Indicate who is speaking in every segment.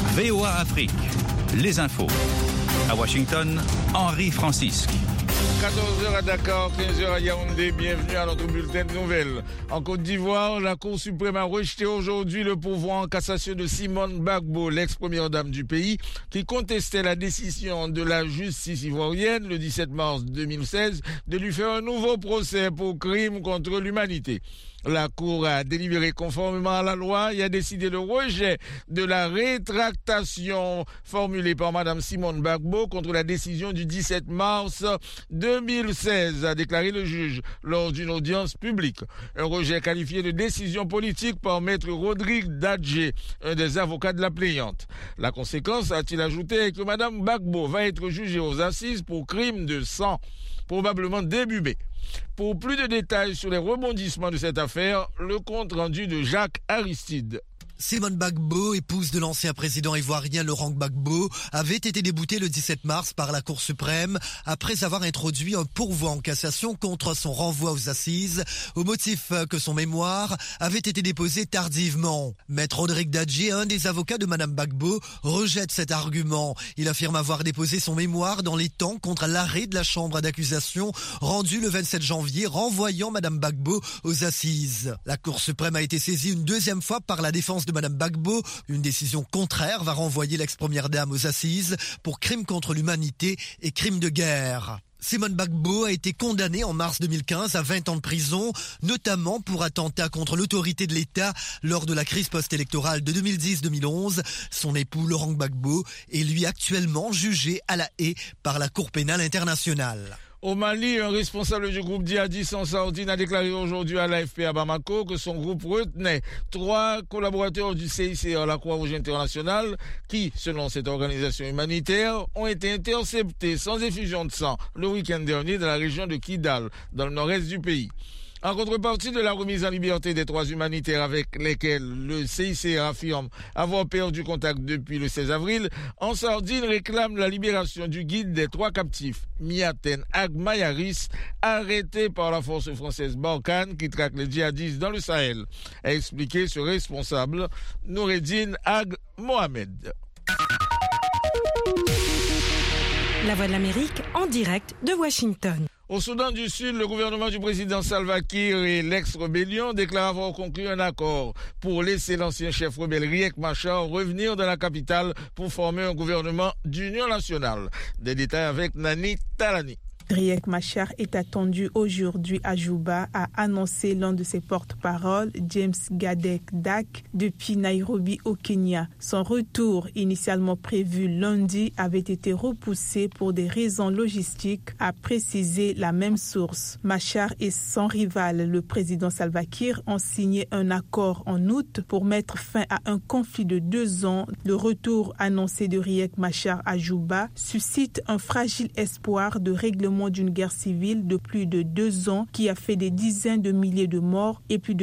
Speaker 1: VOA Afrique, les infos. À Washington, Henri Francisque.
Speaker 2: 14h à Dakar, 15h à Yaoundé, bienvenue à notre bulletin de nouvelles. En Côte d'Ivoire, la Cour suprême a rejeté aujourd'hui le pourvoi en cassation de Simone Gbagbo, l'ex-première dame du pays, qui contestait la décision de la justice ivoirienne le 17 mars 2016 de lui faire un nouveau procès pour crime contre l'humanité. La Cour a délibéré conformément à la loi et a décidé le rejet de la rétractation formulée par Mme Simone Gbagbo contre la décision du 17 mars 2016, a déclaré le juge lors d'une audience publique. Un rejet qualifié de décision politique par Maître Rodrigue Dadje, un des avocats de la plaignante. La conséquence, a-t-il ajouté, est que Mme Gbagbo va être jugée aux assises pour crime de sang, probablement début mai. Pour plus de détails sur les rebondissements de cette affaire, le compte rendu de Jacques Aristide.
Speaker 3: Simone Gbagbo, épouse de l'ancien président ivoirien Laurent Gbagbo, avait été déboutée le 17 mars par la Cour suprême après avoir introduit un pourvoi en cassation contre son renvoi aux assises au motif que son mémoire avait été déposé tardivement. Maître Rodrigue Dadje, un des avocats de Mme Gbagbo, rejette cet argument. Il affirme avoir déposé son mémoire dans les temps contre l'arrêt de la chambre d'accusation rendu le 27 janvier renvoyant Mme Gbagbo aux assises. La Cour suprême a été saisie une deuxième fois par la défense de Mme Gbagbo. Une décision contraire va renvoyer l'ex-première dame aux assises pour crimes contre l'humanité et crimes de guerre. Simone Gbagbo a été condamnée en mars 2015 à 20 ans de prison, notamment pour attentat contre l'autorité de l'État lors de la crise post-électorale de 2010-2011. Son époux Laurent Gbagbo est lui actuellement jugé à La Haye par la Cour pénale internationale.
Speaker 2: Au Mali, un responsable du groupe djihadiste Ansar-Dine a déclaré aujourd'hui à l'AFP à Bamako que son groupe retenait 3 collaborateurs du CICR, la Croix-Rouge internationale, qui, selon cette organisation humanitaire, ont été interceptés sans effusion de sang le week-end dernier dans la région de Kidal, dans le nord-est du pays. En contrepartie de la remise en liberté des 3 humanitaires avec lesquels le CICR affirme avoir perdu contact depuis le 16 avril, Ansar-Dine réclame la libération du guide des 3 captifs, Miaten Agmayaris, arrêté par la force française Barkhane qui traque les djihadistes dans le Sahel, a expliqué ce responsable, Noureddine Ag Mohamed.
Speaker 4: La Voix de l'Amérique en direct de Washington.
Speaker 2: Au Soudan du Sud, le gouvernement du président Salva Kiir et l'ex-rébellion déclarent avoir conclu un accord pour laisser l'ancien chef rebelle Riek Machar revenir dans la capitale pour former un gouvernement d'union nationale. Des détails avec Nani Talani.
Speaker 5: Riek Machar est attendu aujourd'hui à Juba, a annoncé l'un de ses porte-paroles, James Gadek Dak, depuis Nairobi au Kenya. Son retour, initialement prévu lundi, avait été repoussé pour des raisons logistiques, a précisé la même source. Machar et son rival, le président Salva Kiir, ont signé un accord en août pour mettre fin à un conflit de 2 ans. Le retour annoncé de Riek Machar à Juba suscite un fragile espoir de règlement d'une guerre civile de plus de 2 ans qui a fait des dizaines de milliers de morts et plus de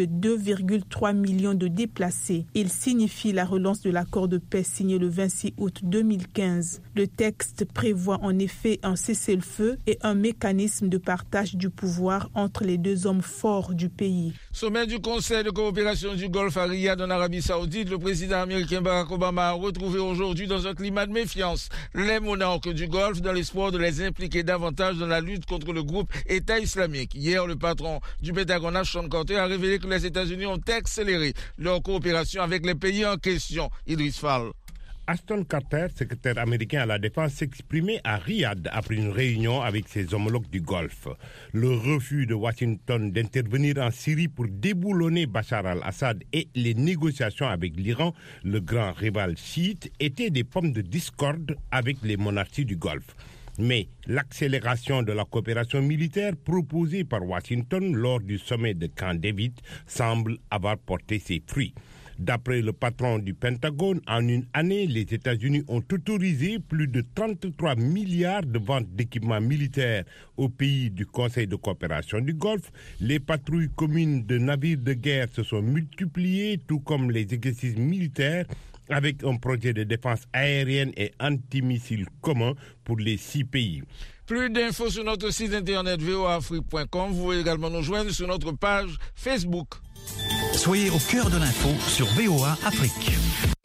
Speaker 5: 2,3 millions de déplacés. Il signifie la relance de l'accord de paix signé le 26 août 2015. Le texte prévoit en effet un cessez-le-feu et un mécanisme de partage du pouvoir entre les 2 hommes forts du pays.
Speaker 2: Sommet du Conseil de coopération du Golfe à Riyad en Arabie Saoudite, le président américain Barack Obama a retrouvé aujourd'hui dans un climat de méfiance les monarques du Golfe dans l'espoir de les impliquer davantage dans la lutte contre le groupe État islamique. Hier, le patron du Pentagone, Ashton Carter, a révélé que les États-Unis ont accéléré leur coopération avec les pays en question. Idriss Fall.
Speaker 6: Ashton Carter, secrétaire américain à la défense, s'exprimait à Riyad après une réunion avec ses homologues du Golfe. Le refus de Washington d'intervenir en Syrie pour déboulonner Bachar al-Assad et les négociations avec l'Iran, le grand rival chiite, étaient des pommes de discorde avec les monarchies du Golfe. Mais l'accélération de la coopération militaire proposée par Washington lors du sommet de Camp David semble avoir porté ses fruits. D'après le patron du Pentagone, en une année, les États-Unis ont autorisé plus de 33 milliards de ventes d'équipements militaires aux pays du Conseil de coopération du Golfe. Les patrouilles communes de navires de guerre se sont multipliées, tout comme les exercices militaires, avec un projet de défense aérienne et antimissiles commun pour les 6 pays.
Speaker 2: Plus d'infos sur notre site internet voaafrique.com. Vous pouvez également nous joindre sur notre page Facebook.
Speaker 1: Soyez au cœur de l'info sur VOA Afrique.